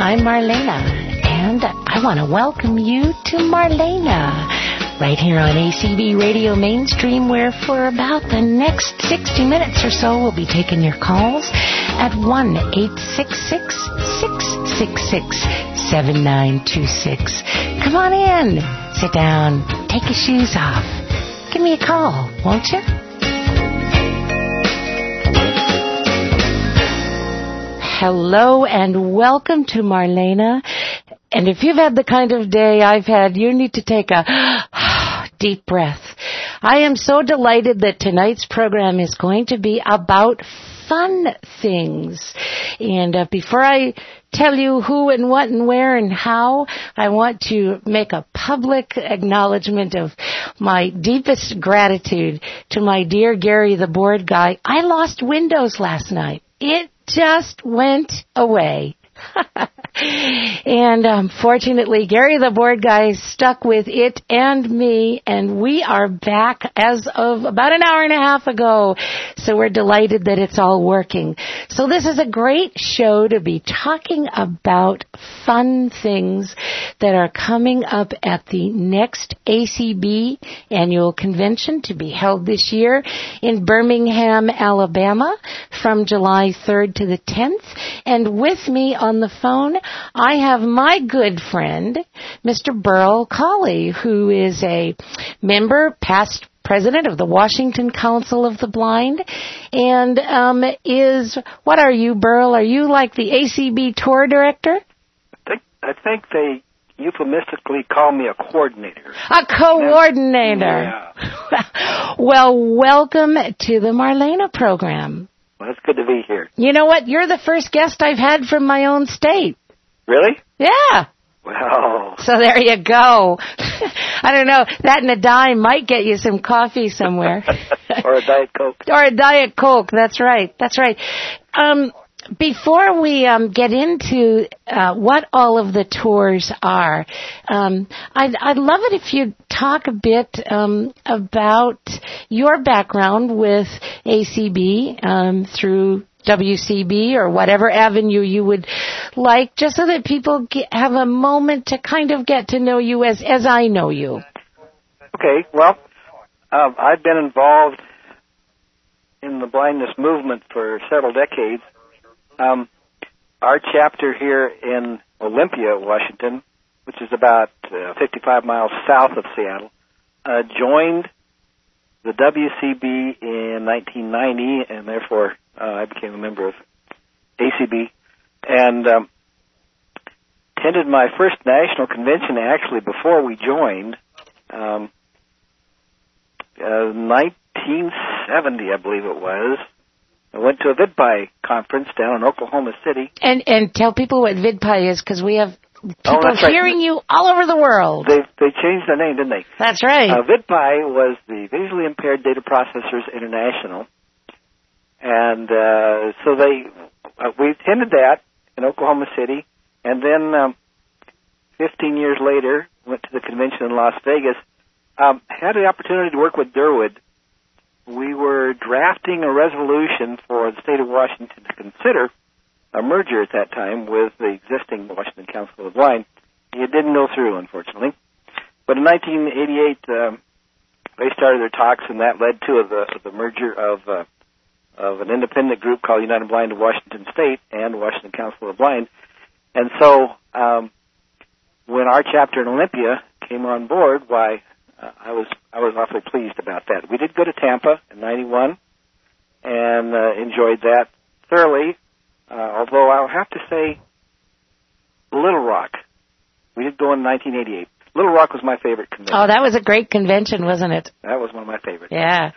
I'm Marlena, and I want to welcome you to Marlena, right here on ACB Radio Mainstream, where for about the next 60 minutes or so, we'll be taking your calls at 1-866-666-7926. Come on in, sit down, take your shoes off. Give me a call, won't you? Hello and welcome to Marlena. And if you've had the kind of day I've had, you need to take a deep breath. I am so delighted that tonight's program is going to be about fun things. And before I tell you who and what and where and how, I want to make a public acknowledgement of my deepest gratitude to my dear Gary the board guy. I lost Windows last night. It just went away. And fortunately, Gary the board guy stuck with it and me, and we are back as of about an hour and a half ago. So we're delighted that it's all working. So this is a great show to be talking about fun things that are coming up at the next ACB annual convention to be held this year in Birmingham, Alabama from July 3rd to the 10th. And with me on the phone, I have my good friend, Mr. Burl Colley, who is a member, past president of the Washington Council of the Blind, and what are you, Burl? Are you like the ACB tour director? I think they euphemistically call me a coordinator. A coordinator. Yeah. Well, welcome to the Marlena program. Well, it's good to be here. You know what? You're the first guest I've had from my own state. Really? Yeah. Well. So there you go. I don't know. That and a dime might get you some coffee somewhere. Or a Diet Coke. Or a Diet Coke. That's right. That's right. Before we get into what all of the tours are, I'd love it if you'd talk a bit about your background with ACB through WCB or whatever avenue you would like, just so that people have a moment to kind of get to know you as I know you. Okay, well, I've been involved in the blindness movement for several decades. Our chapter here in Olympia, Washington, which is about 55 miles south of Seattle, joined the WCB in 1990, and therefore I became a member of ACB, and attended my first national convention actually before we joined, 1970, I believe it was. I went to a VidPi conference down in Oklahoma City. And tell people what VidPi is, because we have people hearing you all over the world. They changed their name, didn't they? That's right. VidPi was the Visually Impaired Data Processors International. And so we attended that in Oklahoma City, and then 15 years later went to the convention in Las Vegas. Had the opportunity to work with Durwood. We were drafting a resolution for the state of Washington to consider a merger at that time with the existing Washington Council of the Blind. It didn't go through, unfortunately. But in 1988, they started their talks, and that led to the merger of an independent group called United Blind of Washington State and Washington Council of the Blind. And so when our chapter in Olympia came on board, I was awfully pleased about that. We did go to Tampa in 91 and enjoyed that thoroughly, although I'll have to say Little Rock. We did go in 1988. Little Rock was my favorite convention. Oh, that was a great convention, wasn't it? That was one of my favorites. Yeah.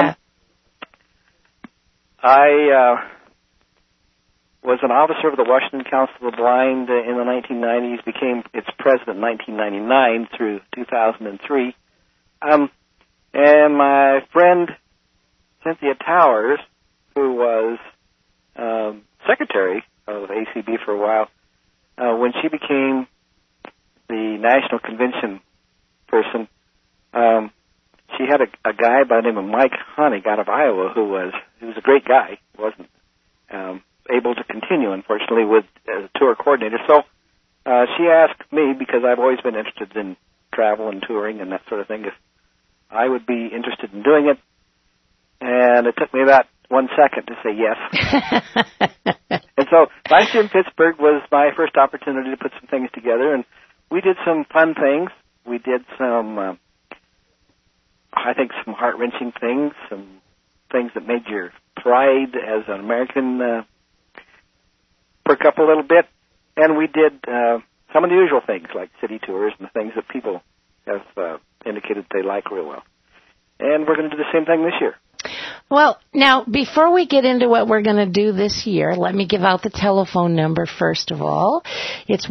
I was an officer of the Washington Council of the Blind in the 1990s, became its president in 1999 through 2003. And my friend Cynthia Towers, who was secretary of ACB for a while, when she became the national convention person, she had a guy by the name of Mike Honig out of Iowa who was a great guy. He wasn't able to continue, unfortunately, with as a tour coordinator. So she asked me, because I've always been interested in travel and touring and that sort of thing, if I would be interested in doing it. And it took me about 1 second to say yes. And so last year in Pittsburgh was my first opportunity to put some things together, and we did some fun things. We did some, I think, some heart-wrenching things, some things that made your pride as an American perk up a little bit. And we did some of the usual things, like city tours and the things that people have indicated they like real well. And we're going to do the same thing this year. Well, now, before we get into what we're going to do this year, let me give out the telephone number first of all. It's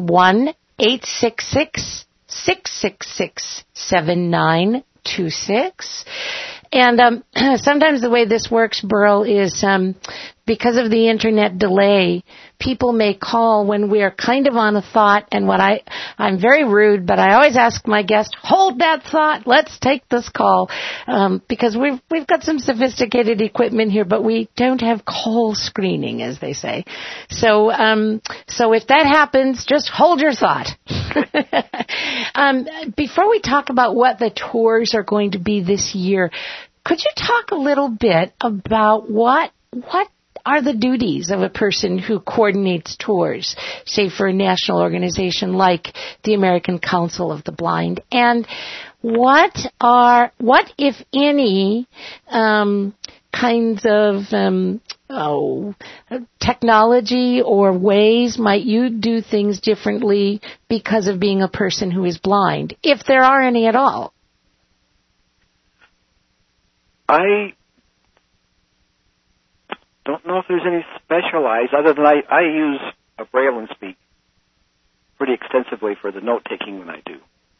1-866-666-7926. And sometimes the way this works, Burl, is because of the internet delay, people may call when we're kind of on a thought, and I'm very rude, but I always ask my guest, hold that thought, let's take this call, because we've got some sophisticated equipment here, but we don't have call screening, as they say. So if that happens, just hold your thought. Before we talk about what the tours are going to be this year, could you talk a little bit about what are the duties of a person who coordinates tours, say for a national organization like the American Council of the Blind, and what if any kinds of technology or ways might you do things differently because of being a person who is blind, if there are any at all? I don't know if there's any specialized, other than I use a Braille and Speak pretty extensively for the note-taking when I do.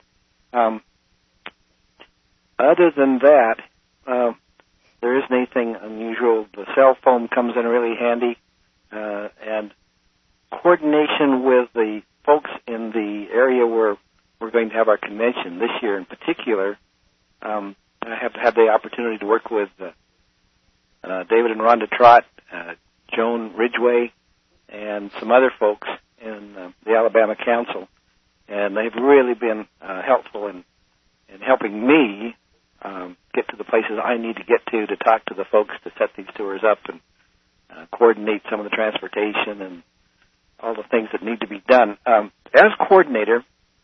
Other than that, there isn't anything unusual. The cell phone comes in really handy, and coordination with the folks in the area where we're going to have our convention this year in particular. I have had the opportunity to work with David and Rhonda Trott, Joan Ridgway, and some other folks in the Alabama Council, and they've really been helpful in helping me get to the places I need to get to talk to the folks to set these tours up and coordinate some of the transportation and all the things that need to be done. As coordinator,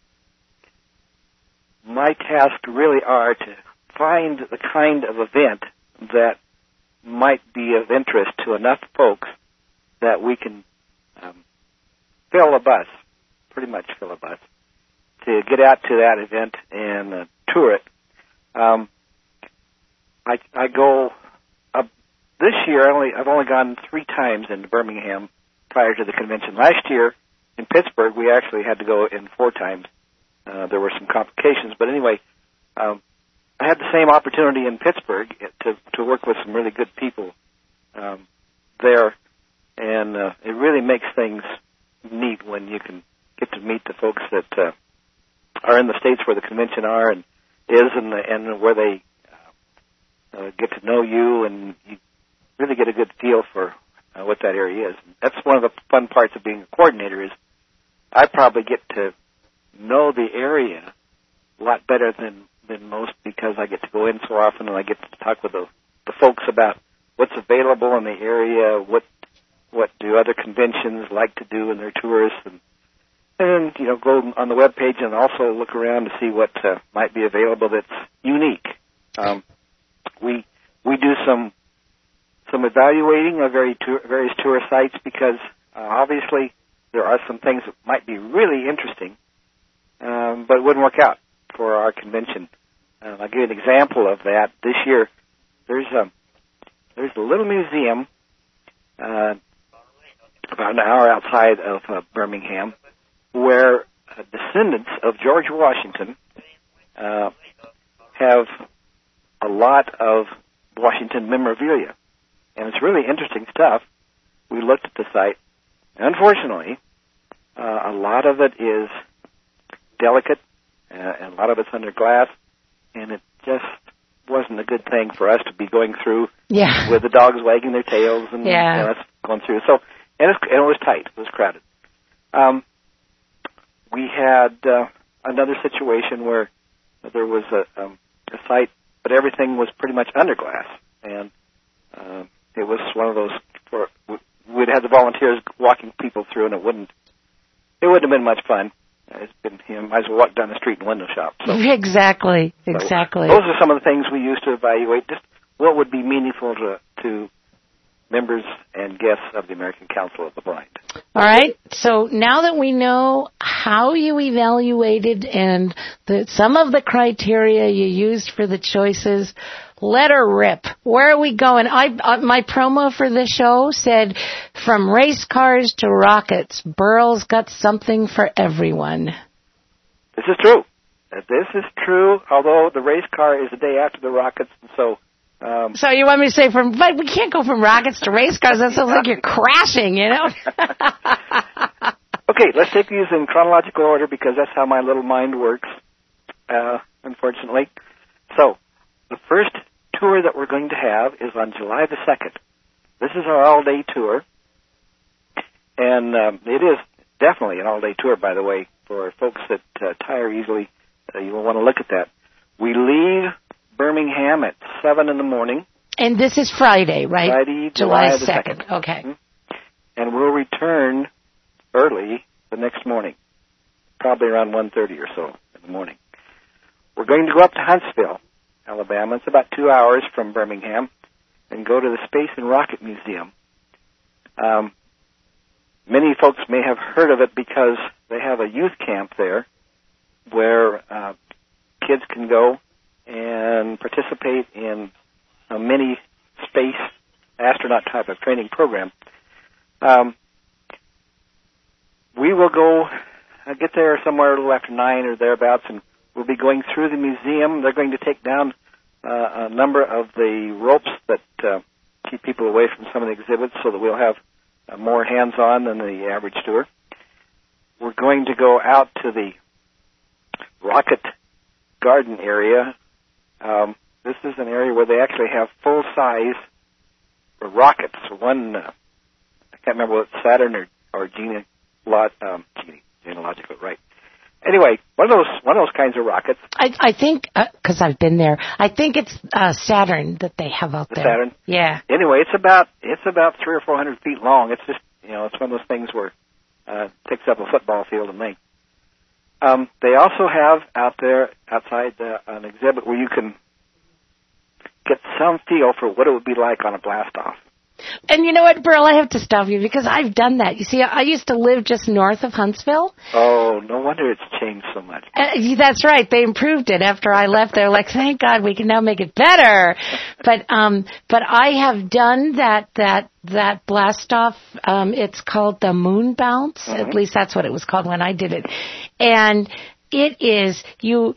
my tasks really are to find the kind of event that might be of interest to enough folks that we can fill a bus, pretty much fill a bus, to get out to that event and tour it. I go this year. I've only gone 3 times into Birmingham prior to the convention. Last year in Pittsburgh, we actually had to go in 4 times. There were some complications, but anyway, I had the same opportunity in Pittsburgh to work with some really good people there, and it really makes things neat when you can get to meet the folks that are in the states where the convention is and where they get to know you, and you really get a good feel for what that area is. And that's one of the fun parts of being a coordinator is I probably get to know the area a lot better than most because I get to go in so often and I get to talk with the folks about what's available in the area, what do other conventions like to do in their tours, and go on the web page and also look around to see what might be available that's unique. We do some evaluating of various tour sites because obviously there are some things that might be really interesting, but it wouldn't work out for our convention. I'll give you an example of that. This year, there's a little museum about an hour outside of Birmingham where descendants of George Washington have a lot of Washington memorabilia. And it's really interesting stuff. We looked at the site. Unfortunately, a lot of it is delicate, and a lot of it's under glass, and it just wasn't a good thing for us to be going through with the dogs wagging their tails and us going through. So, and it was tight. It was crowded. we had another situation where there was a site, but everything was pretty much under glass, and it was one of those. We'd have the volunteers walking people through, and it wouldn't have been much fun. It's been, might as well walk down the street and window shop. So, exactly. So those are some of the things we use to evaluate just what would be meaningful to members and guests of the American Council of the Blind. All right. So now that we know how you evaluated and some of the criteria you used for the choices, let her rip. Where are we going? My promo for the show said, from race cars to rockets, Burl's got something for everyone. This is true. This is true, although the race car is the day after the rockets, and so... so you want me to say but we can't go from rockets to race cars. That sounds like you're crashing, you know? Okay, let's take these in chronological order because that's how my little mind works, unfortunately. So, the first tour that we're going to have is on July the 2nd. This is our all-day tour, and it is definitely an all-day tour, by the way, for folks that tire easily. You will want to look at that. We leave Birmingham at 7 in the morning. And this is Friday, right? Friday, July 2nd. Okay. Mm-hmm. And we'll return early the next morning, probably around 1:30 or so in the morning. We're going to go up to Huntsville, Alabama. It's about 2 hours from Birmingham, and go to the Space and Rocket Museum. Many folks may have heard of it because they have a youth camp there where kids can go and participate in a mini space astronaut type of training program. We will get there somewhere a little after 9 or thereabouts, and we'll be going through the museum. They're going to take down a number of the ropes that keep people away from some of the exhibits so that we'll have more hands-on than the average tour. We're going to go out to the rocket garden area. This is an area where they actually have full-size rockets. One, I can't remember what Saturn or genealogical, right? Anyway, one of those kinds of rockets. I think because I've been there. I think it's Saturn that they have out there. Saturn. Yeah. Anyway, it's about 300 or 400 feet long. It's just it's one of those things where it takes up a football field in length. They also have out there outside an exhibit where you can get some feel for what it would be like on a blast-off. And you know what, Burl, I have to stop you because I've done that. You see, I used to live just north of Huntsville. Oh, no wonder it's changed so much. That's right. They improved it after I left. They're like, thank God we can now make it better. But I have done that blast off. It's called the Moon Bounce. Mm-hmm. At least that's what it was called when I did it. And it is, you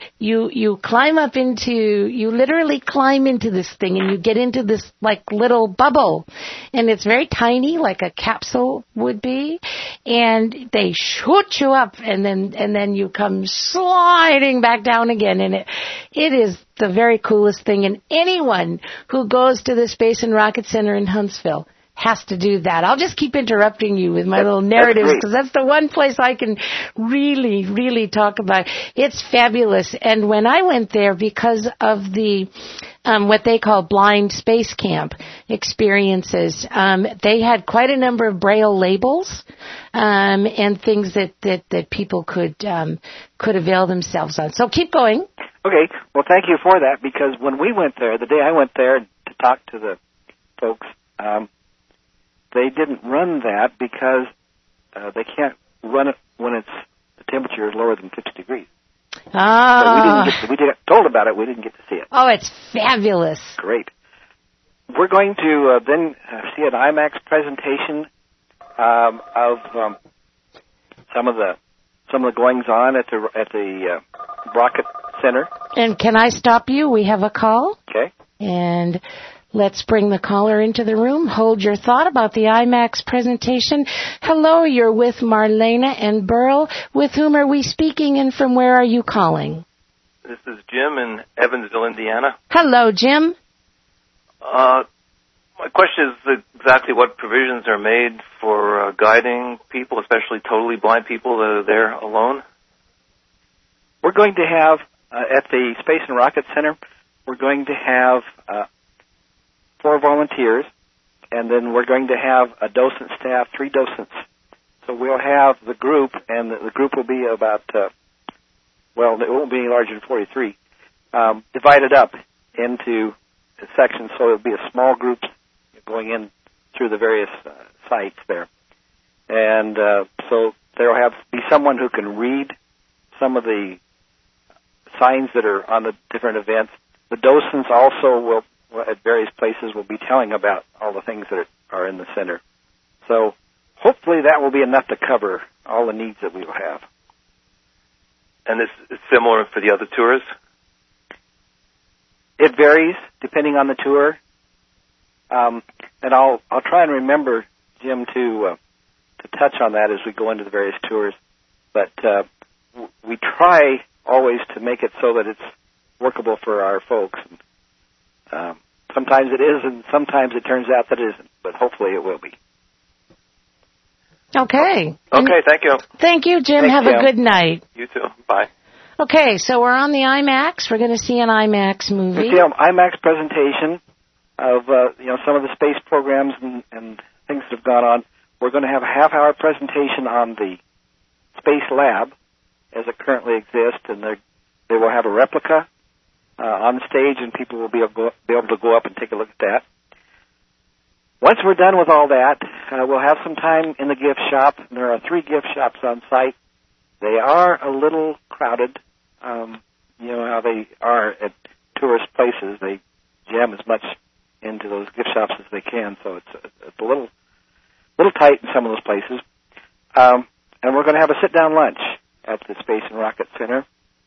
literally climb into this thing and you get into this like little bubble, and it's very tiny, like a capsule would be, and they shoot you up and then you come sliding back down again, and it is the very coolest thing. And anyone who goes to the Space and Rocket Center in Huntsville has to do that. I'll just keep interrupting you with my little narratives because that's the one place I can really, really talk about. It's fabulous. And when I went there, because of the what they call blind space camp experiences, they had quite a number of Braille labels and things that people could avail themselves on. So keep going. Okay. Well, thank you for that, because when we went there, the day I went there to talk to the folks, they didn't run that because they can't run it when the temperature is lower than 50 degrees. Ah. So we got told about it. We didn't get to see it. Oh, it's fabulous. Great. We're going to then see an IMAX presentation of some of the goings on at the Rocket Center. And can I stop you? We have a call. Okay. And let's bring the caller into the room. Hold your thought about the IMAX presentation. Hello, you're with Marlena and Burl. With whom are we speaking, and from where are you calling? This is Jim in Evansville, Indiana. Hello, Jim. My question is exactly what provisions are made for guiding people, especially totally blind people that are there alone. we're going to have, at the Space and Rocket Center, we're going to have 4 volunteers, and then we're going to have a docent staff, 3 docents. So we'll have the group, and the group will be about, it won't be any larger than 43, divided up into sections, so it'll be a small group going in through the various sites there. And so there will be someone who can read some of the signs that are on the different events. The docents also will, at various places, will be telling about all the things that are in the center. So hopefully that will be enough to cover all the needs that we will have. And this is similar for the other tours? It varies depending on the tour. And I'll try and remember, Jim, to touch on that as we go into the various tours. But we try always to make it so that it's workable for our folks. Sometimes it is, and sometimes it turns out that it isn't. But hopefully it will be. Okay. Okay, thank you. Thank you, Jim. Thanks, Have Jim. a good night. You too. Bye. Okay, so we're on the IMAX. We're going to see an IMAX movie. We see an IMAX presentation of some of the space programs and things that have gone on. We're going to have a half-hour presentation on the Space Lab as it currently exists, and they will have a replica on stage, and people will be able to go up and take a look at that. Once we're done with all that, we'll have some time in the gift shop. There are 3 gift shops on site. They are a little crowded. You know how they are at tourist places. They jam as much into those gift shops as they can, so it's a little tight in some of those places. And we're going to have a sit-down lunch at the Space and Rocket Center,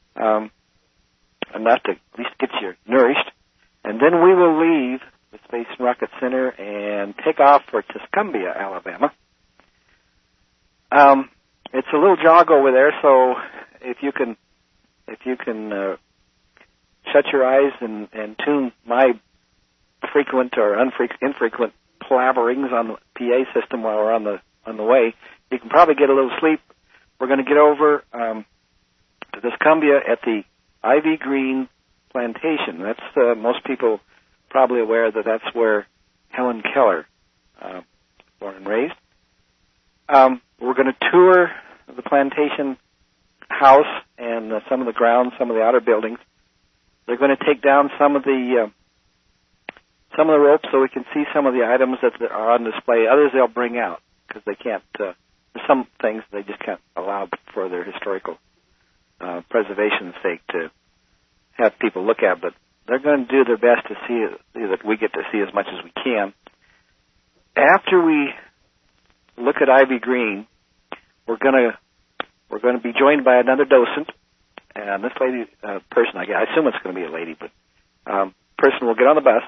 enough to at least get you nourished. And then we will leave the Space and Rocket Center and take off for Tuscumbia, Alabama. It's a little jog over there, so if you can shut your eyes and tune my frequent or infrequent palaverings on the PA system while we're on the way, you can probably get a little sleep. We're going to get over to Tuscumbia at the Ivy Green Plantation. That's most people probably aware that that's where Helen Keller was born and raised. We're going to tour the plantation house and some of the grounds, some of the outer buildings. They're going to take down some of the ropes so we can see some of the items that are on display. Others they'll bring out because they can't. There's some things they just can't allow for their historical preservation's sake to have people look at. But they're going to do their best to see that we get to see as much as we can. After we look at Ivy Green, we're going to be joined by another docent, and this lady person, I assume it's going to be a lady, but person will get on the bus,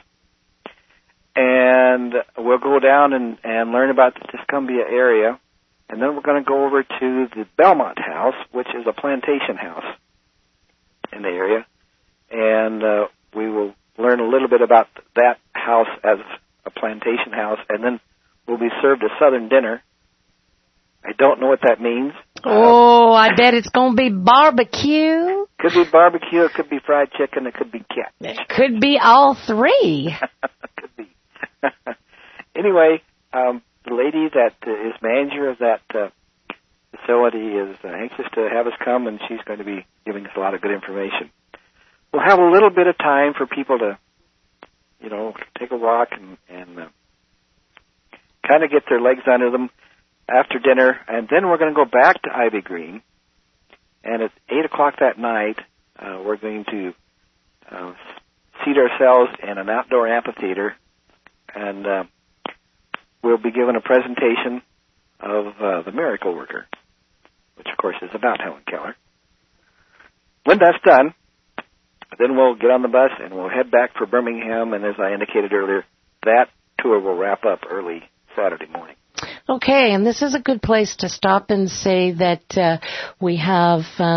and we'll go down and learn about the Tuscumbia area, and then we're going to go over to the Belmont House, which is a plantation house in the area, and we will learn a little bit about that house as a plantation house, and then we'll be served a Southern dinner. I don't know what that means. I bet it's going to be barbecue. Could be barbecue, it could be fried chicken, it could be catfish. It could be all 3. Could be. Anyway, the lady that is manager of that facility is anxious to have us come, and she's going to be giving us a lot of good information. We'll have a little bit of time for people to, take a walk and kind of get their legs under them after dinner, and then we're going to go back to Ivy Green, and at 8 o'clock that night, we're going to seat ourselves in an outdoor amphitheater, and we'll be given a presentation of The Miracle Worker, which, of course, is about Helen Keller. When that's done, then we'll get on the bus and we'll head back for Birmingham, and as I indicated earlier, that tour will wrap up early Saturday morning. Okay, and this is a good place to stop and say that we have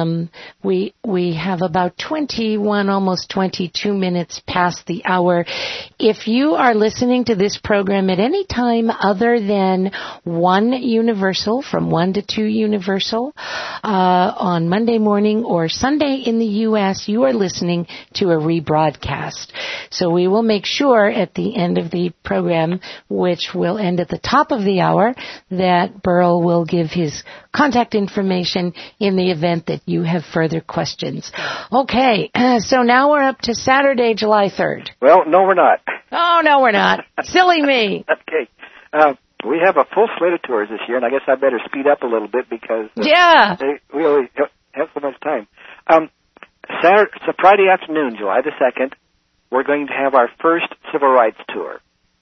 about 21, almost 22 minutes past the hour. If you are listening to this program at any time other than 1 Universal, from 1 to 2 Universal, on Monday morning or Sunday in the U.S., you are listening to a rebroadcast. So we will make sure at the end of the program, which will end at the top of the hour, that Burl will give his contact information in the event that you have further questions. Okay, so now we're up to Saturday, July 3rd. Well, no, we're not. Oh, no, we're not. Silly me. Okay. We have a full slate of tours this year, and I guess I better speed up a little bit because we only have so much time. Saturday, so Friday afternoon, July the 2nd, we're going to have our first Civil Rights Tour.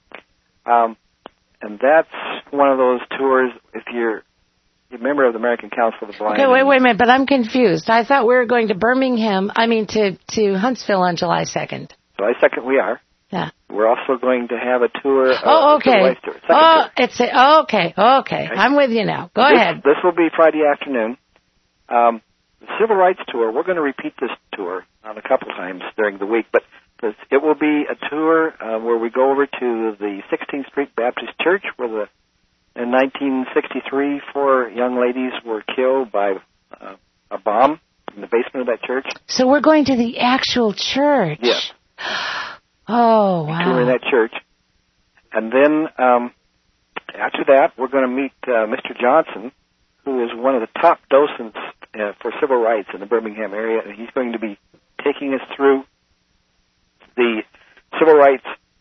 And that's one of those tours, if you're a member of the American Council of the Blind. Okay, wait a minute, but I'm confused. I thought we were going to to Huntsville on July 2nd. July 2nd we are. Yeah. We're also going to have a tour. Okay. Civil Rights Tour. Okay. I'm with you now. Go ahead. This will be Friday afternoon. The Civil Rights Tour, we're going to repeat this tour a couple times during the week, but it will be a tour where we go over to the 16th Street Baptist Church, where in 1963, 4 young ladies were killed by a bomb in the basement of that church. So we're going to the actual church. Yes. Oh, wow. Touring that church. And then after that, we're going to meet Mr. Johnson, who is one of the top docents for civil rights in the Birmingham area, and he's going to be taking us through the Civil Rights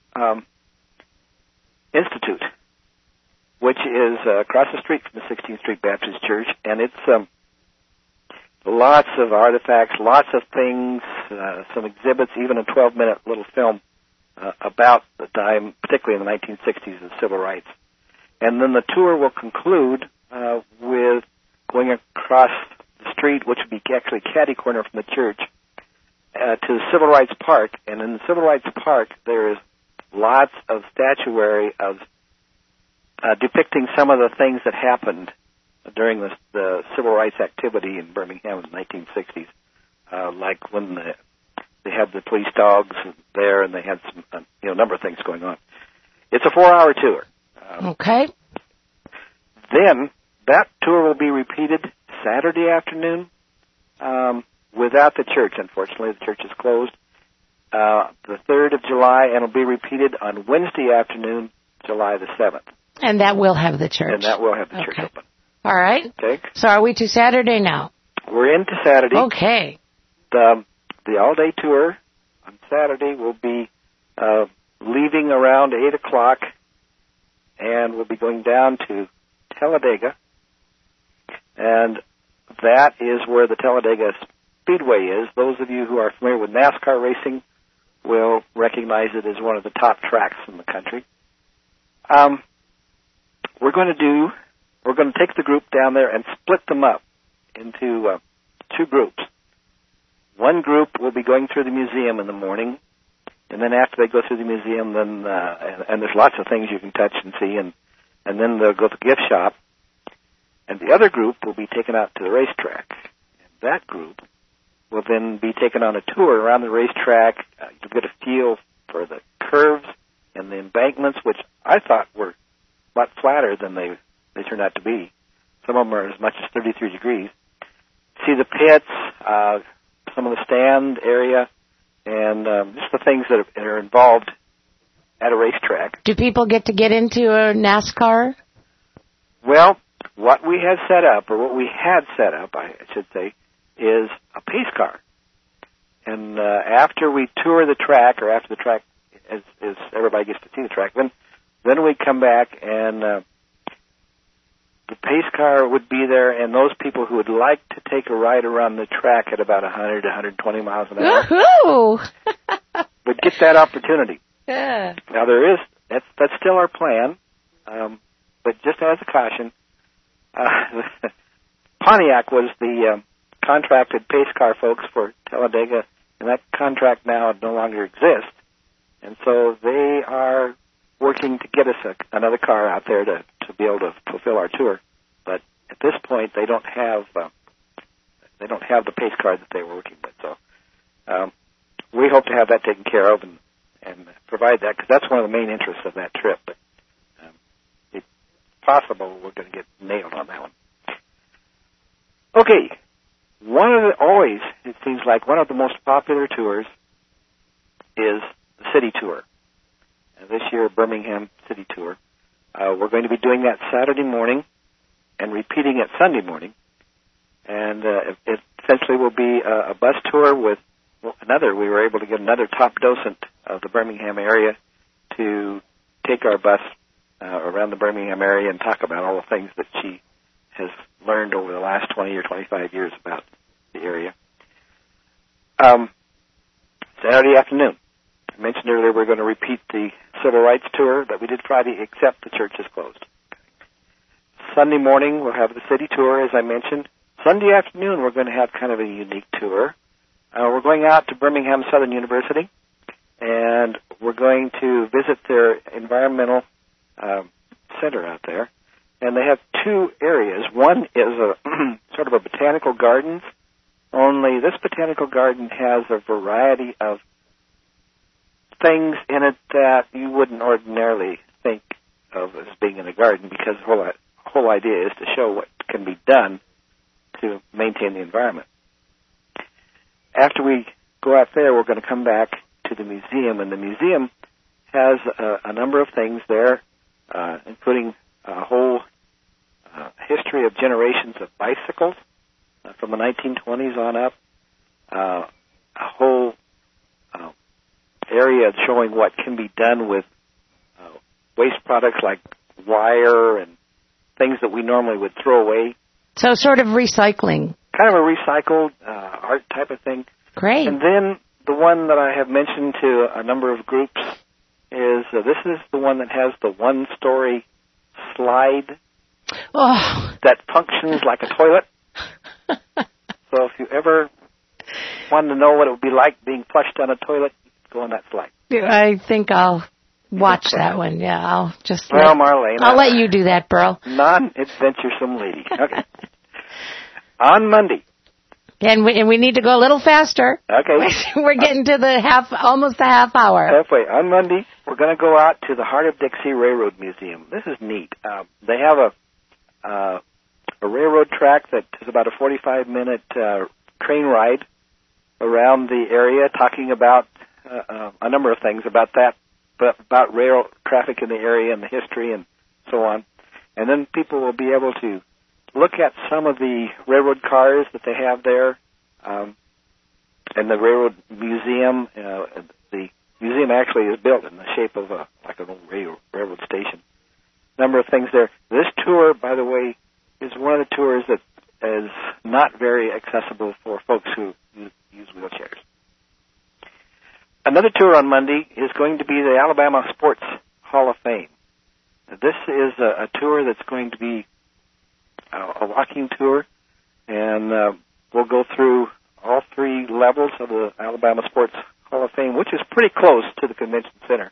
Institute, which is across the street from the 16th Street Baptist Church, and it's lots of artifacts, lots of things, some exhibits, even a 12-minute little film about the time, particularly in the 1960s, of civil rights. And then the tour will conclude with going across the street, which would be actually catty-corner from the church, to the Civil Rights Park. And in the Civil Rights Park, there is lots of statuary of depicting some of the things that happened during the civil rights activity in Birmingham in the 1960s, like when they had the police dogs there, and they had some number of things going on. It's a 4-hour tour. Okay. Then that tour will be repeated Saturday afternoon without the church. Unfortunately, the church is closed. The 3rd of July, and it'll be repeated on Wednesday afternoon, July the 7th. And that will have the church. And that will have the church open. All right. Okay. So are we to Saturday now? We're into Saturday. Okay. The all-day tour on Saturday will be leaving around 8 o'clock, and we'll be going down to Talladega. And that is where the Talladega Speedway is. Those of you who are familiar with NASCAR racing will recognize it as one of the top tracks in the country. We're going to take the group down there and split them up into 2 groups. One group will be going through the museum in the morning, and then after they go through the museum, then and there's lots of things you can touch and see, and then they'll go to the gift shop. And the other group will be taken out to the racetrack. And that group will then be taken on a tour around the racetrack. You'll get a feel for the curves and the embankments, which I thought were a lot flatter than they turned out to be. Some of them are as much as 33 degrees. See the pits, some of the stand area, and just the things that are involved at a racetrack. Do people get into a NASCAR? Well, what we have set up, or what we had set up, I should say, is a pace car. And after we tour the track, or after the track, as everybody gets to see the track, then we come back and the pace car would be there, and those people who would like to take a ride around the track at about 100 to 120 miles an hour Woohoo! would get that opportunity. Yeah. Now that's still our plan, but just as a caution, Pontiac was the contracted pace car folks for Talladega, and that contract now no longer exists, and so they are working to get us another car out there to to be able to fulfill our tour. But at this point, they don't have the pace card that they were working with. So we hope to have that taken care of and provide that, because that's one of the main interests of that trip. But it's possible we're going to get nailed on that one. Okay, it seems like one of the most popular tours is the city tour. And this year, Birmingham City Tour. We're going to be doing that Saturday morning and repeating it Sunday morning. And it essentially will be a bus tour with we were able to get another top docent of the Birmingham area to take our bus around the Birmingham area and talk about all the things that she has learned over the last 20 or 25 years about the area. Saturday afternoon. I mentioned earlier we're going to repeat the civil rights tour that we did Friday, except the church is closed. Sunday morning we'll have the city tour, as I mentioned. Sunday afternoon we're going to have kind of a unique tour. We're going out to Birmingham Southern University, and we're going to visit their environmental center out there. And they have two areas. One is a sort of a botanical garden, only this botanical garden has a variety of things in it that you wouldn't ordinarily think of as being in a garden, because the whole idea is to show what can be done to maintain the environment. After we go out there, we're going to come back to the museum, and the museum has a number of things there, including a whole history of generations of bicycles from the 1920s on up, a whole area showing what can be done with waste products like wire and things that we normally would throw away. So sort of recycling. Kind of a recycled art type of thing. Great. And then the one that I have mentioned to a number of groups is this is the one that has the one-story slide that functions like a toilet. So if you ever wanted to know what it would be like being flushed on a toilet, go on that slide. I think I'll watch that one. Yeah, I'll just Marlene, I'll let you do that, Burl. Non-adventuresome lady. Okay. On Monday. And we need to go a little faster. Okay. We're getting to almost a half hour. Halfway. On Monday, we're going to go out to the Heart of Dixie Railroad Museum. This is neat. They have a railroad track that is about a 45-minute train ride around the area, talking about a number of things about that, but about rail traffic in the area and the history and so on. And then people will be able to look at some of the railroad cars that they have there, and the railroad museum. The museum actually is built in the shape of like an old railroad station. Number of things there. This tour, by the way, is one of the tours that is not very accessible for folks who use wheelchairs. Another tour on Monday is going to be the Alabama Sports Hall of Fame. This is a tour that's going to be a walking tour, and we'll go through all three levels of the Alabama Sports Hall of Fame, which is pretty close to the convention center.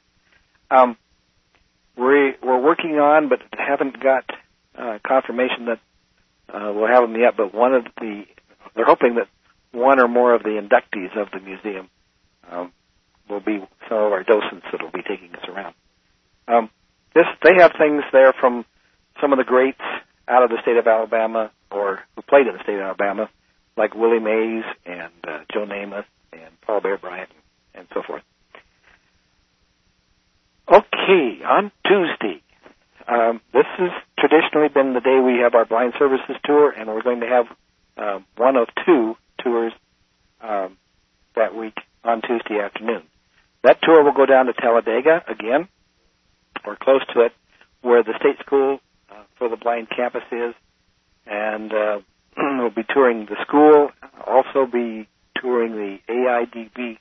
We're working on, but haven't got confirmation that we'll have them yet. But they're hoping that one or more of the inductees of the museum will be some of our docents that will be taking us around. They have things there from some of the greats out of the state of Alabama, or who played in the state of Alabama, like Willie Mays and Joe Namath and Paul Bear Bryant and so forth. Okay, on Tuesday, this has traditionally been the day we have our blind services tour, and we're going to have one of two tours that week on Tuesday afternoon. That tour will go down to Talladega again, or close to it, where the state school for the blind campus is, and we'll be touring the school, also be touring the AIDB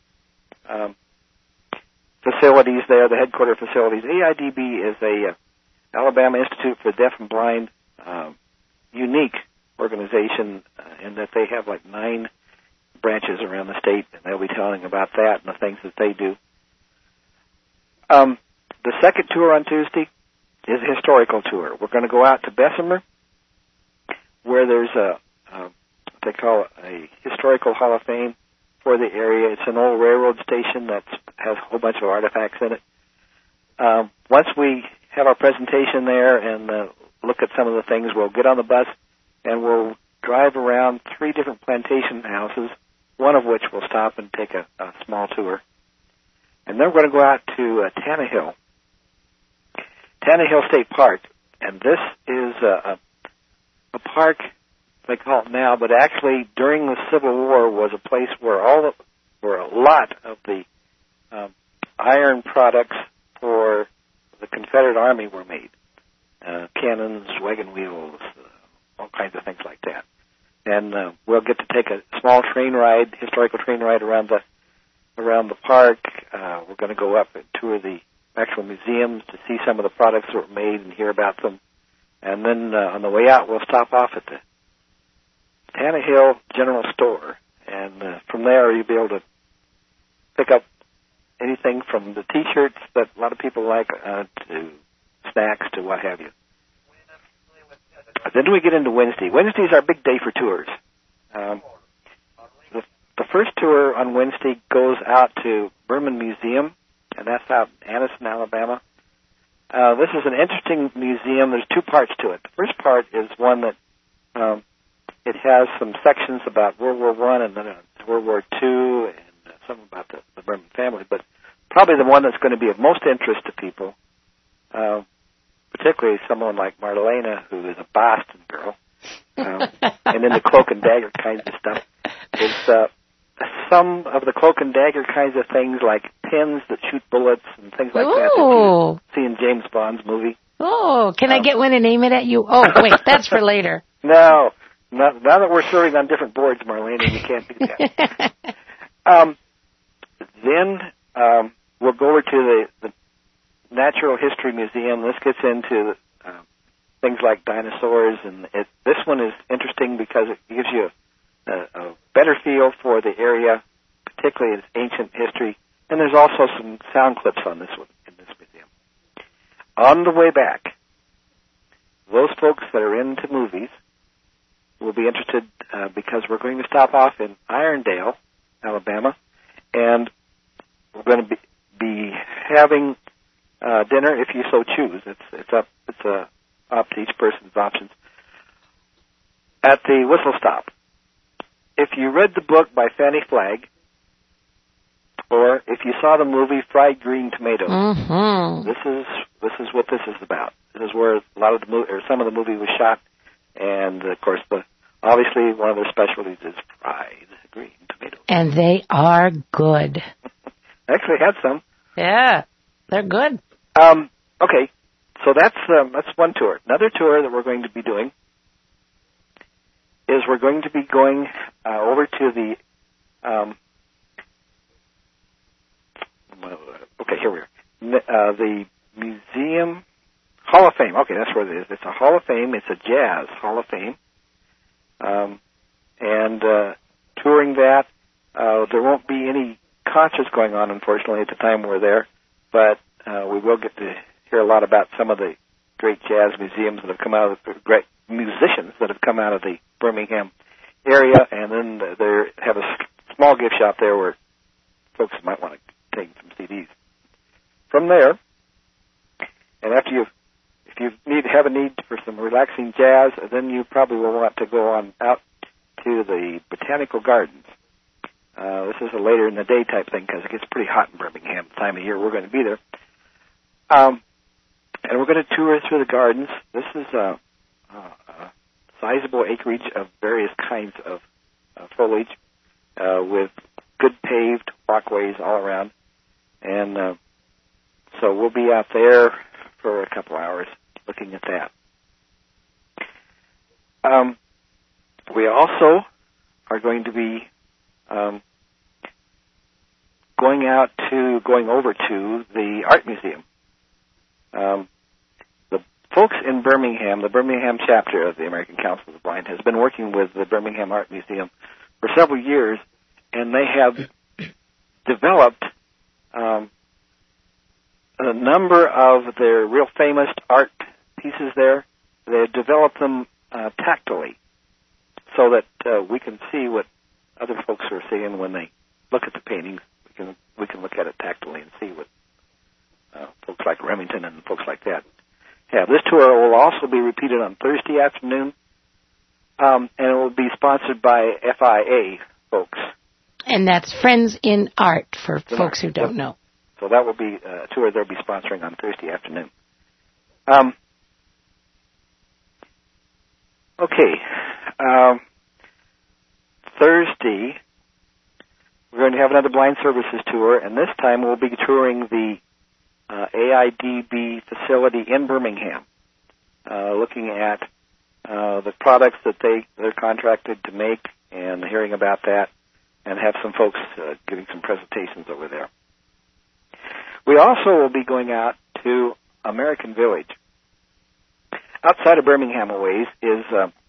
facilities there, the headquarter facilities. AIDB is a Alabama Institute for Deaf and Blind, unique organization in that they have like 9 branches around the state, and they'll be telling about that and the things that they do. The second tour on Tuesday is a historical tour. We're going to go out to Bessemer, where there's what they call a historical Hall of Fame for the area. It's an old railroad station that has a whole bunch of artifacts in it. Once we have our presentation there and look at some of the things, we'll get on the bus and we'll drive around 3 different plantation houses, one of which we'll stop and take a small tour. And then we're going to go out to Tannehill State Park. And this is a park, they call it now, but actually during the Civil War was a place where a lot of the iron products for the Confederate Army were made. Cannons, wagon wheels, all kinds of things like that. And we'll get to take a small train ride, historical train ride around the park. We're going to go up and tour the actual museums to see some of the products that were made and hear about them. And then on the way out, we'll stop off at the Tannehill General Store. And from there, you'll be able to pick up anything from the T-shirts that a lot of people like to snacks to what have you. Then we get into Wednesday. Wednesday is our big day for tours. The first tour on Wednesday goes out to Berman Museum, and that's out in Anniston, Alabama. This is an interesting museum. There's 2 parts to it. The first part is one that it has some sections about World War I and then World War II and some about the Berman family, but probably the one that's going to be of most interest to people, particularly someone like Marlena, who is a Boston girl, and into cloak and dagger kinds of stuff, is some of the cloak and dagger kinds of things like pins that shoot bullets and things like that you see in James Bond's movie. Oh, can I get one and name it at you? Oh, wait, that's for later. No, now that we're serving on different boards, Marlena, you can't do that. Then we'll go over to the Natural History Museum. This gets into things like dinosaurs, and this one is interesting because it gives you a better feel for the area, particularly its ancient history. And there's also some sound clips on this one in this museum. On the way back, those folks that are into movies will be interested because we're going to stop off in Irondale, Alabama, and we're going to be having dinner if you so choose. It's up to each person's options at the Whistle Stop. If you read the book by Fannie Flagg, or if you saw the movie Fried Green Tomatoes, this is what this is about. This is where a lot of some of the movie was shot, and of course, obviously one of their specialties is fried green tomatoes, and they are good. I actually had some. Yeah, they're good. Okay, so that's one tour. Another tour that we're going to be doing is we're going to be going over to the here we are. The Museum Hall of Fame. Okay, that's where it is. It's a Hall of Fame. It's a jazz Hall of Fame. And touring that, there won't be any concerts going on, unfortunately, at the time we're there, but we will get to hear a lot about some of the great jazz museums that have come out of the great musicians that have come out of the Birmingham area, and then they have a small gift shop there where folks might want to take some CDs. From there, and after if you have a need for some relaxing jazz, then you probably will want to go on out to the Botanical Gardens. This is a later in the day type thing because it gets pretty hot in Birmingham the time of year we're going to be there. And we're going to tour through the gardens. This is a sizable acreage of various kinds of foliage with good paved walkways all around. And so we'll be out there for a couple hours looking at that. We also are going to be going over to the Art Museum. The folks in Birmingham, the Birmingham chapter of the American Council of the Blind, has been working with the Birmingham Art Museum for several years, and they have developed a number of their real famous art pieces there. They develop them tactily so that we can see what other folks are seeing when they look at the paintings. We can look at it tactily and see what folks like Remington and folks like that have. This tour will also be repeated on Thursday afternoon, and it will be sponsored by FIA folks. And that's Friends in Art for folks who don't know. So that will be a tour they'll be sponsoring on Thursday afternoon. Thursday, we're going to have another blind services tour, and this time we'll be touring the AIDB facility in Birmingham, looking at the products that they're contracted to make and hearing about that, and have some folks giving some presentations over there. We also will be going out to American Village. Outside of Birmingham a ways is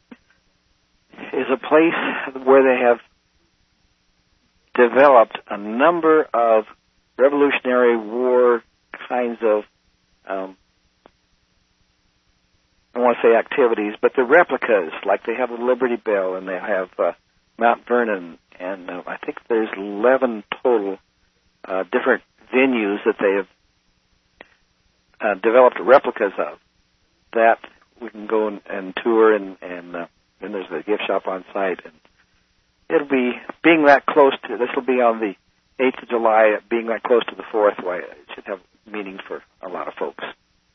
a place where they have developed a number of Revolutionary War kinds of, I want to say activities, but the replicas, like they have the Liberty Bell and they have Mount Vernon, and I think there's 11 total different venues that they have developed replicas of that we can go and tour, and then there's a gift shop on site. And it'll be, being that close to, this will be on the 8th of July, being that close to the 4th, why it should have meaning for a lot of folks.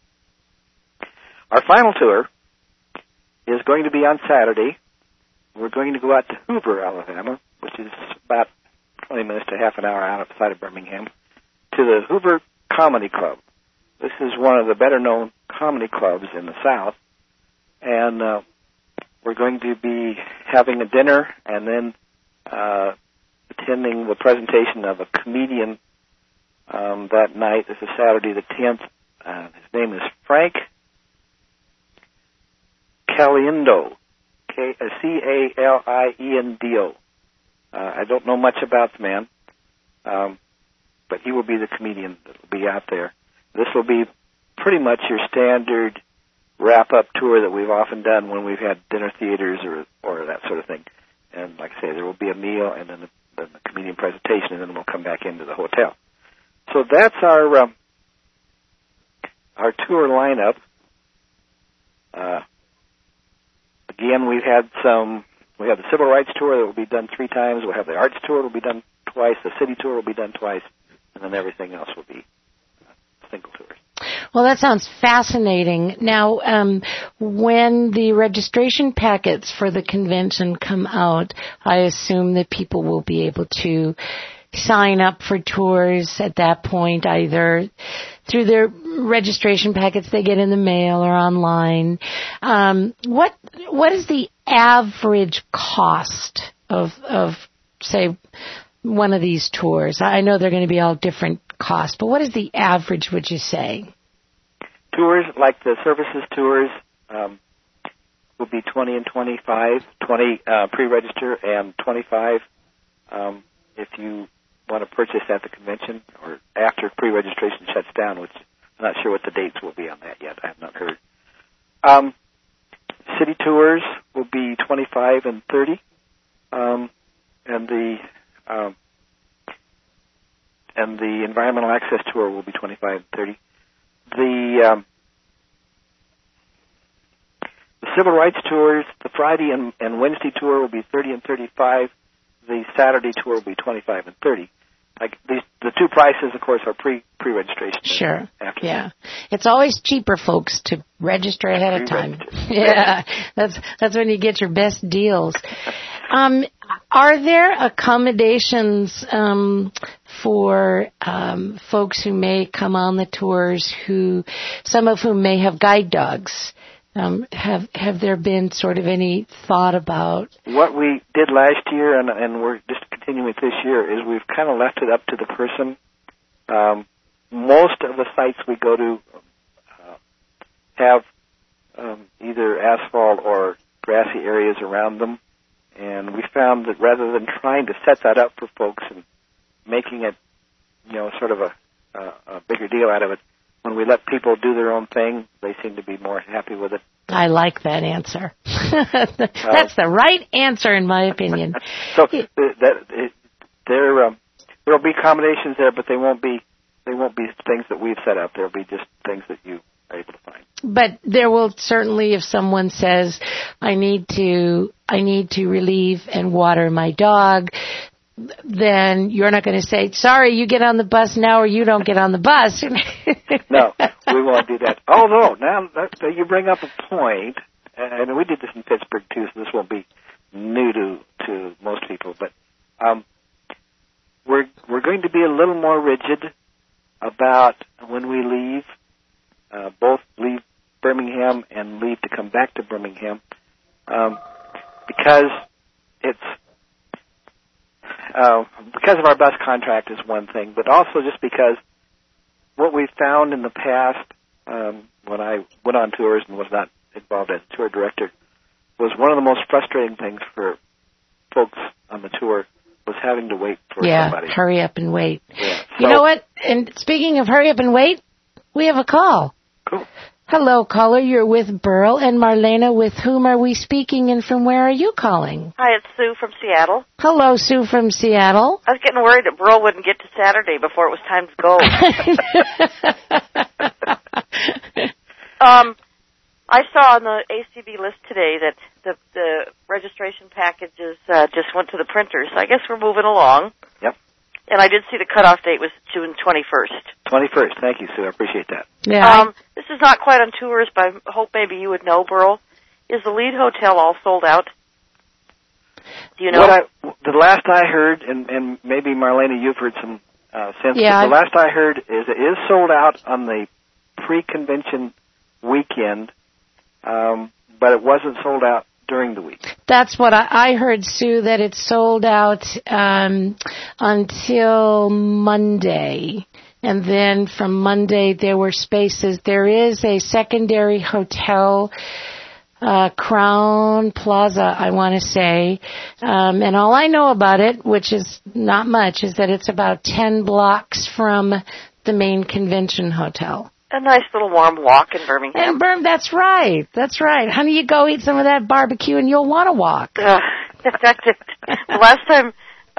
Our final tour is going to be on Saturday. We're going to go out to Hoover, Alabama, which is about 20 minutes to half an hour outside of Birmingham, to the Hoover Comedy Club. This is one of the better-known comedy clubs in the South, and we're going to be having a dinner and then attending the presentation of a comedian that night. This is Saturday the 10th. His name is Frank Caliendo, Caliendo. I don't know much about the man, but he will be the comedian that will be out there. This will be pretty much your standard wrap-up tour that we've often done when we've had dinner theaters or that sort of thing. And like I say, there will be a meal and then the comedian presentation, and then we'll come back into the hotel. So that's our tour lineup. Again, we have the Civil Rights Tour that will be done 3 times. We'll have the Arts Tour that will be done twice. The City Tour will be done twice. And then everything else will be single tours. Well, that sounds fascinating. Now, when the registration packets for the convention come out, I assume that people will be able to sign up for tours at that point, either through their registration packets they get in the mail or online. What is the average cost of say, one of these tours? I know they're going to be all different costs, but what is the average, would you say? Tours, like the services tours, will be 20 and 25, 20 pre-register and 25 if you want to purchase at the convention or after pre-registration shuts down, which I'm not sure what the dates will be on that yet. I have not heard. City tours will be 25 and 30, and the environmental access tour will be 25 and 30. The civil rights tours, the Friday and Wednesday tour will be 30 and 35. The Saturday tour will be 25 and 30. Like the 2 prices, of course, are pre-registration. Sure. Yeah. It's always cheaper, folks, to register ahead of time. Yeah. That's when you get your best deals. Are there accommodations for folks who may come on the tours, some of whom may have guide dogs? Have there been sort of any thought about what we did last year, and we're just continuing this year, is we've kind of left it up to the person. Most of the sites we go to have either asphalt or grassy areas around them, and we found that rather than trying to set that up for folks and making it, sort of a bigger deal out of it, when we let people do their own thing, they seem to be more happy with it. I like that answer. That's the right answer, in my opinion. So there'll be accommodations there, but they won't be things that we've set up. There'll be just things that you are able to find. But there will certainly, if someone says, I need to relieve and water my dog, then you're not going to say, sorry, you get on the bus now or you don't get on the bus. No, we won't do that. Although, now that you bring up a point, and we did this in Pittsburgh too, so this won't be new to most people, but we're going to be a little more rigid about when we leave, both leave Birmingham and leave to come back to Birmingham, because of our bus contract is one thing, but also just because what we found in the past, when I went on tours and was not involved as a tour director, was one of the most frustrating things for folks on the tour was having to wait for somebody. Hurry up and wait. Yeah. You know what? And speaking of hurry up and wait, we have a call. Cool. Hello, caller. You're with Burl and Marlena. With whom are we speaking, and from where are you calling? Hi, it's Sue from Seattle. Hello, Sue from Seattle. I was getting worried that Burl wouldn't get to Saturday before it was time to go. I saw on the ACB list today that the registration packages just went to the printers. I guess we're moving along. Yep. And I did see the cutoff date was June 21st. 21st. Thank you, Sue. I appreciate that. Yeah. This is not quite on tours, but I hope maybe you would know, Burl. Is the Lead Hotel all sold out? Do you know? The last I heard, and maybe Marlena, you've heard some since. Yeah. The last I heard is it is sold out on the pre-convention weekend, but it wasn't sold out during the week. That's what I heard, Sue, that it's sold out until Monday. And then from Monday there were spaces. There is a secondary hotel, Crown Plaza, I want to say. And all I know about it, which is not much, is that it's about 10 blocks from the main convention hotel. A nice little warm walk in Birmingham. And that's right. That's right. Honey, you go eat some of that barbecue and you'll want to walk. That's it. The last time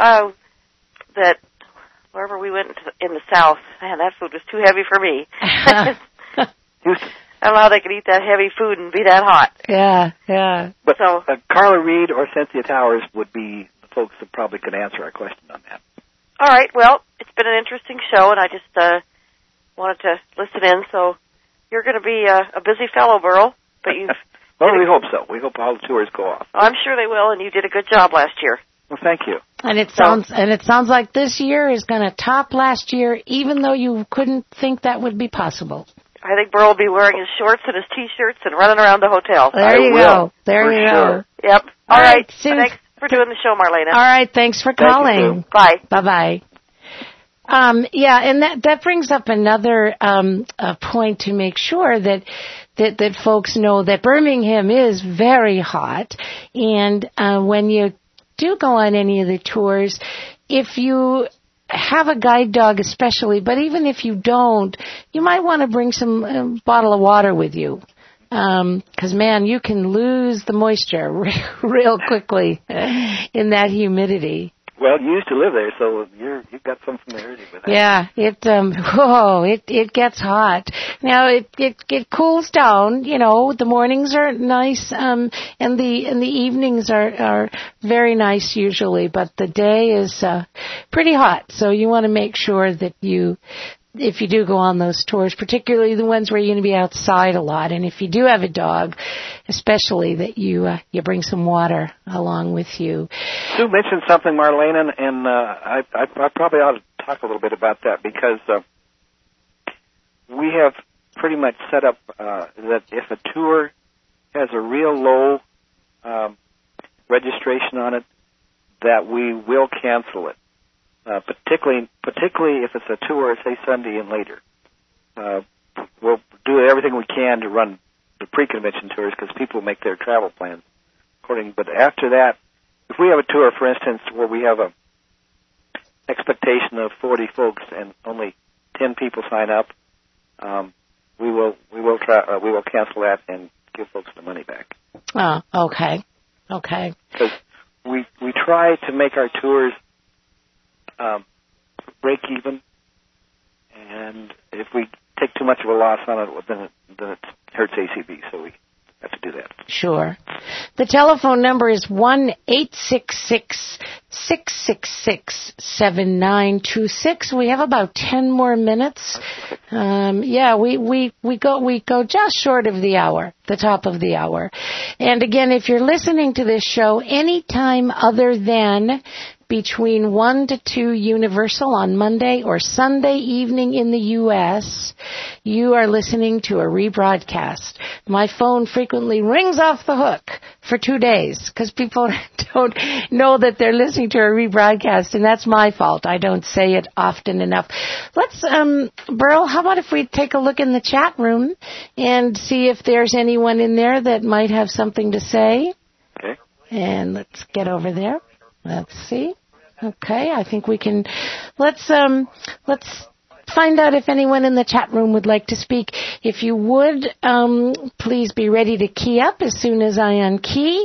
that wherever we went in the South, man, that food was too heavy for me. I don't know how they could eat that heavy food and be that hot. Yeah, yeah. But Carla Reed or Cynthia Towers would be the folks that probably could answer our question on that. All right. Well, it's been an interesting show, and I just wanted to listen in. So you're going to be a busy fellow, Burl. But you've well, we hope so. We hope all the tours go off. I'm sure they will, and you did a good job last year. Well, thank you. And it sounds like this year is going to top last year, even though you couldn't think that would be possible. I think Burl will be wearing his shorts and his T-shirts and running around the hotel. There you go. There you go. Yep. All right. Sue. Thanks for doing the show, Marlena. All right. Thanks for calling. Bye. Bye-bye. Yeah, and that brings up another point to make sure that folks know that Birmingham is very hot, and when you do go on any of the tours, if you have a guide dog especially, but even if you don't, you might want to bring some bottle of water with you. 'Cause man, you can lose the moisture real quickly in that humidity. Well, you used to live there, so you've got some familiarity with that. Yeah, it gets hot. Now it cools down. You know, the mornings are nice, and the evenings are very nice usually, but the day is pretty hot. So you want to make sure that if you do go on those tours, particularly the ones where you're going to be outside a lot, and if you do have a dog, especially that you bring some water along with you. Sue mentioned something, Marlena, and I probably ought to talk a little bit about that because we have pretty much set up that if a tour has a real low registration on it, that we will cancel it. Particularly if it's a tour, say Sunday and later. We'll do everything we can to run the pre-convention tours because people make their travel plans according. But after that, if we have a tour, for instance, where we have a expectation of 40 folks and only 10 people sign up, we will cancel that and give folks the money back. Oh, okay. Okay. Because we try to make our tours break even, and if we take too much of a loss on it, then it hurts ACB. So we have to do that. Sure. The telephone number is 1-866-666-7926. We have about 10 more minutes. We go just short of the hour, the top of the hour. And again, if you're listening to this show anytime other than between 1 to 2 Universal on Monday or Sunday evening in the U.S., you are listening to a rebroadcast. My phone frequently rings off the hook for 2 days because people don't know that they're listening to a rebroadcast, and that's my fault. I don't say it often enough. Let's, Burl, how about if we take a look in the chat room and see if there's anyone in there that might have something to say? Okay. And let's get over there. Let's see. Okay, I think we can. Let's find out if anyone in the chat room would like to speak. If you would, please be ready to key up as soon as I unkey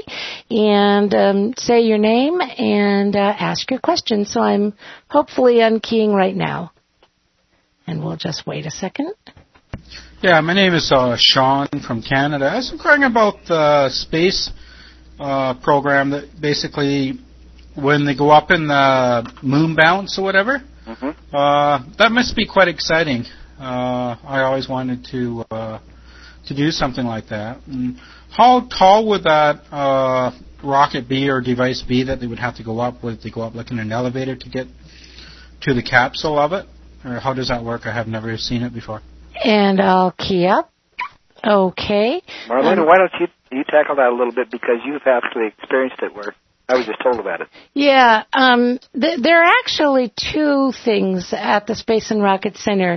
and say your name and ask your question. So I'm hopefully unkeying right now. And we'll just wait a second. Yeah, my name is Sean from Canada. I was inquiring about the space program that basically when they go up in the moon bounce or whatever. That must be quite exciting. I always wanted to do something like that. And how tall would that rocket be or device be that they would have to go up? Would they go up like in an elevator to get to the capsule of it? Or how does that work? I have never seen it before. And I'll key up. Okay. Marlena, why don't you tackle that a little bit because you've actually experienced it where I was just told about it. Yeah, there are actually two things at the Space and Rocket Center.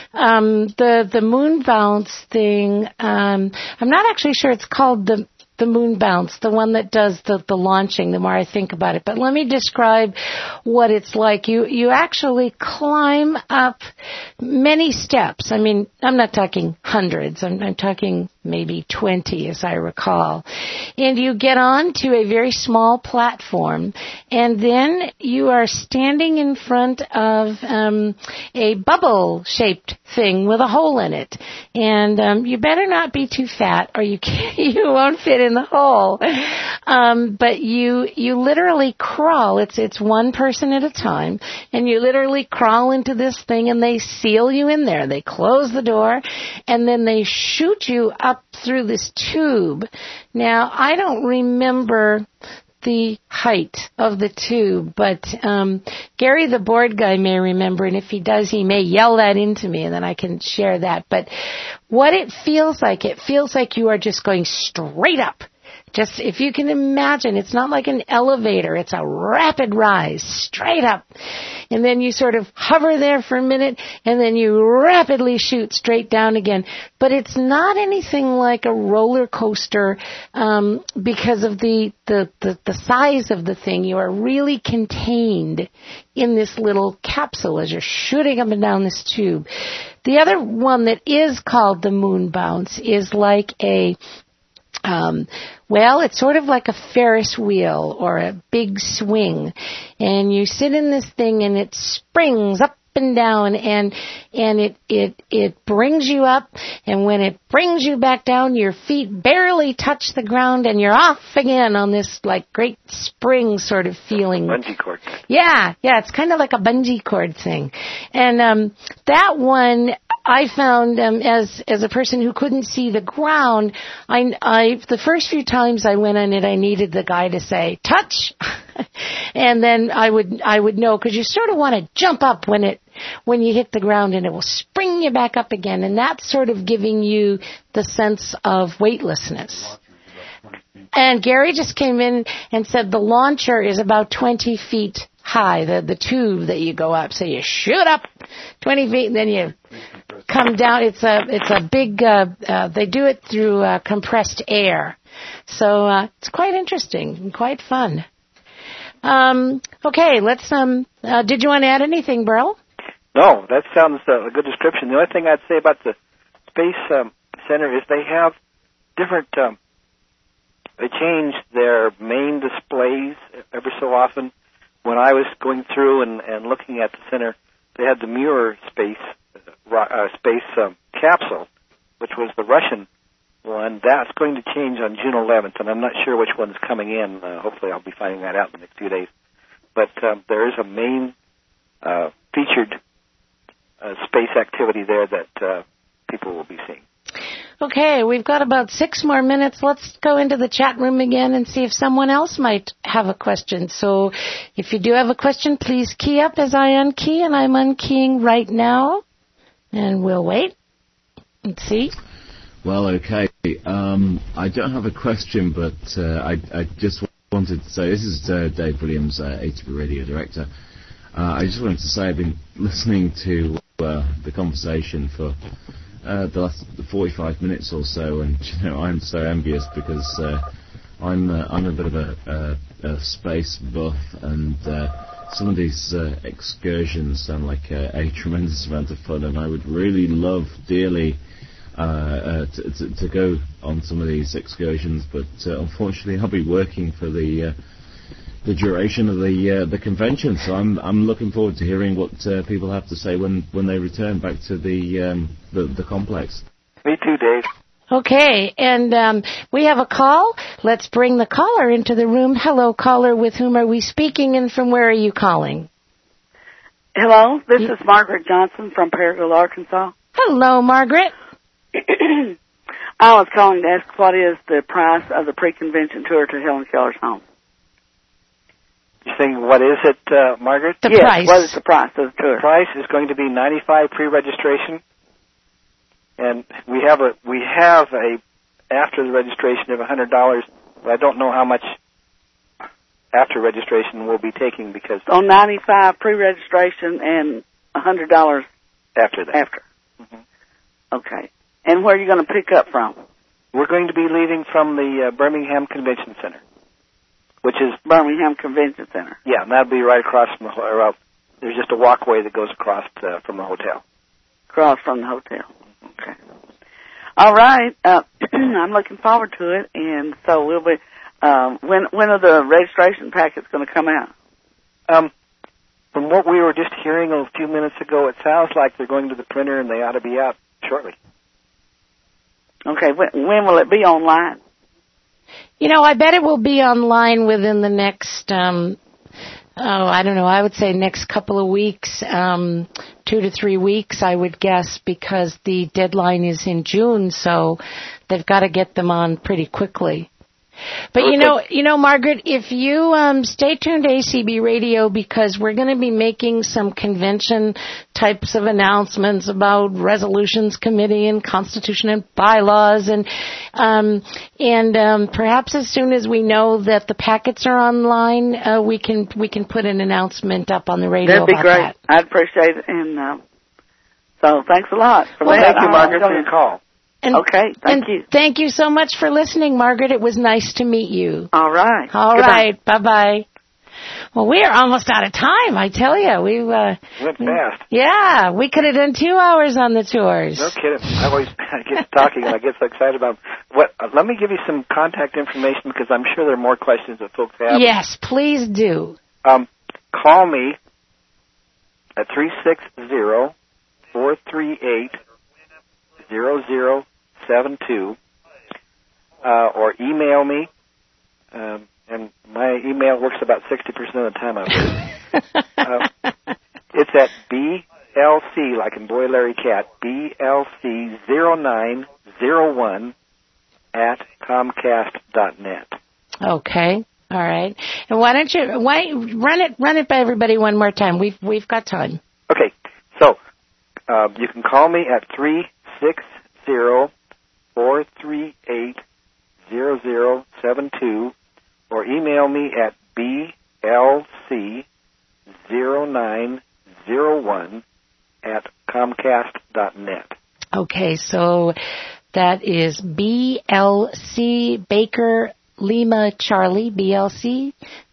The moon bounce thing, I'm not actually sure it's called the moon bounce, the one that does the launching, the more I think about it. But let me describe what it's like. You actually climb up many steps. I mean, I'm not talking hundreds. I'm talking maybe 20, as I recall. And you get on to a very small platform, and then you are standing in front of a bubble-shaped thing with a hole in it. And you better not be too fat, or you won't fit in the hole. But you literally crawl. It's one person at a time, and you literally crawl into this thing, and they seal you in there. They close the door, and then they shoot you up through this tube. Now, I don't remember the height of the tube, but Gary, the board guy, may remember, and if he does, he may yell that into me, and then I can share that. But what it feels like you are just going straight up. Just, if you can imagine, it's not like an elevator. It's a rapid rise, straight up. And then you sort of hover there for a minute, and then you rapidly shoot straight down again. But it's not anything like a roller coaster because of the size of the thing. You are really contained in this little capsule as you're shooting up and down this tube. The other one that is called the moon bounce is like it's sort of like a Ferris wheel or a big swing. And you sit in this thing and it springs up and down and it brings you up, and when it brings you back down, your feet barely touch the ground and you're off again on this like great spring sort of feeling. Bungee cord. Yeah, it's kind of like a bungee cord thing. And that one I found, as a person who couldn't see the ground, I the first few times I went on it, I needed the guy to say, touch! And then I would know, because you sort of want to jump up when you hit the ground, and it will spring you back up again. And that's sort of giving you the sense of weightlessness. And Gary just came in and said the launcher is about 20 feet high, the tube that you go up. So you shoot up 20 feet, and then you come down. It's a big, they do it through compressed air. So it's quite interesting and quite fun. Okay, let's, did you want to add anything, Burl? No, that sounds a good description. The only thing I'd say about the Space Center is they have different. They change their main displays every so often. When I was going through and looking at the center, they had the Mir space capsule, which was the Russian one. That's going to change on June 11th, and I'm not sure which one's coming in. Hopefully I'll be finding that out in the next few days. But there is a main featured space activity there that people will be seeing. Okay, we've got about 6 more minutes. Let's go into the chat room again and see if someone else might have a question. So if you do have a question, please key up as I unkey, and I'm unkeying right now. And we'll wait and see. Well, okay. I don't have a question, but I just wanted to say, this is Dave Williams, ATB Radio Director. I just wanted to say I've been listening to the conversation for the last 45 minutes or so, and I'm so envious because I'm a bit of a space buff, and some of these excursions sound like a tremendous amount of fun, and I would really love dearly to go on some of these excursions, but unfortunately I'll be working for the duration of the convention, so I'm looking forward to hearing what people have to say when they return back to the complex. Me too, Dave. Okay, and we have a call. Let's bring the caller into the room. Hello, caller. With whom are we speaking, and from where are you calling? Hello, this is Margaret Johnson from Paragould, Arkansas. Hello, Margaret. I was calling to ask what is the price of the pre-convention tour to Helen Keller's home. You're saying, what is it, Margaret? The yes, price. What is the price of the tour? The price is going to be $95 pre-registration, and we have a after the registration of $100. But I don't know how much after registration we'll be taking because on $95 pre-registration and $100 after that. After. Mm-hmm. Okay. And where are you going to pick up from? We're going to be leaving from the Birmingham Convention Center, which is Birmingham Convention Center. Yeah, and that'll be right across from there's just a walkway that goes across from the hotel. Across from the hotel. Okay. All right. I'm looking forward to it, and so we'll be. When are the registration packets going to come out? From what we were just hearing a few minutes ago, it sounds like they're going to the printer, and they ought to be out shortly. Okay. When will it be online? I bet it will be online within the next, I don't know, I would say next couple of weeks, 2 to 3 weeks, I would guess, because the deadline is in June, so they've got to get them on pretty quickly. But Margaret, if you stay tuned to ACB Radio, because we're going to be making some convention types of announcements about resolutions committee and constitution and bylaws, and perhaps as soon as we know that the packets are online, we can put an announcement up on the radio. That'd be about great. that. I'd appreciate it, and so thanks a lot for that. Thank you, Margaret, for your call. Okay, thank you. Thank you so much for listening, Margaret. It was nice to meet you. All right. All right. Bye-bye. Well, we are almost out of time, I tell you. We went fast. Yeah, we could have done 2 hours on the tours. No kidding. I get talking and I get so excited about what. Let me give you some contact information because I'm sure there are more questions that folks have. Yes, please do. Call me at 360-438-0072 or email me. And my email works about 60% of the time, I believe. It's at BLC, like in Boy Larry Cat, BLC0901 at Comcast.net. Okay. All right. And why don't you run it by everybody one more time? We've got time. Okay. So you can call me at 360-438-0072 or email me at BLC0901 at Comcast.net. Okay, so that is BLC Baker Lima Charlie, BLC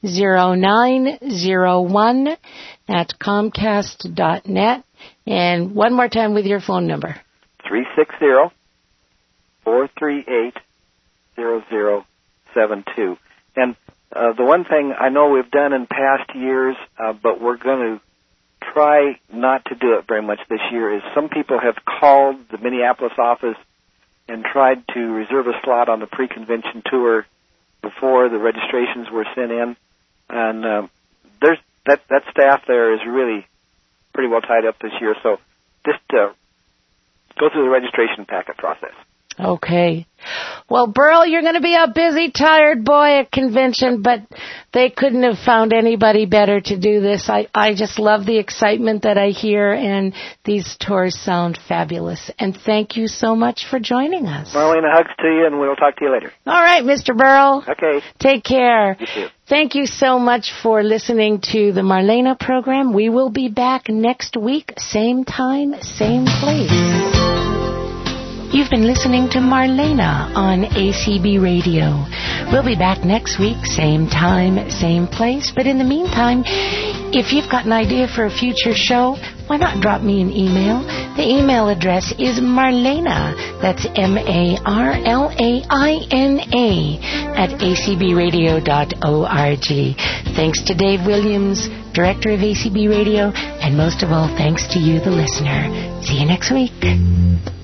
0901 at Comcast.net. And one more time with your phone number. 360-438-0072. And the one thing I know we've done in past years, but we're going to try not to do it very much this year, is some people have called the Minneapolis office and tried to reserve a slot on the pre-convention tour before the registrations were sent in. And there's that staff there is really pretty well tied up this year, so just go through the registration packet process. Okay. Well, Burl, you're going to be a busy, tired boy at convention, but they couldn't have found anybody better to do this. I just love the excitement that I hear, and these tours sound fabulous. And thank you so much for joining us. Marlena, hugs to you, and we'll talk to you later. All right, Mr. Burl. Okay. Take care. You too. Thank you so much for listening to the Marlena program. We will be back next week, same time, same place. You've been listening to Marlena on ACB Radio. We'll be back next week, same time, same place. But in the meantime, if you've got an idea for a future show, why not drop me an email? The email address is Marlena, that's MARLAINA, at acbradio.org. Thanks to Dave Williams, Director of ACB Radio, and most of all, thanks to you, the listener. See you next week.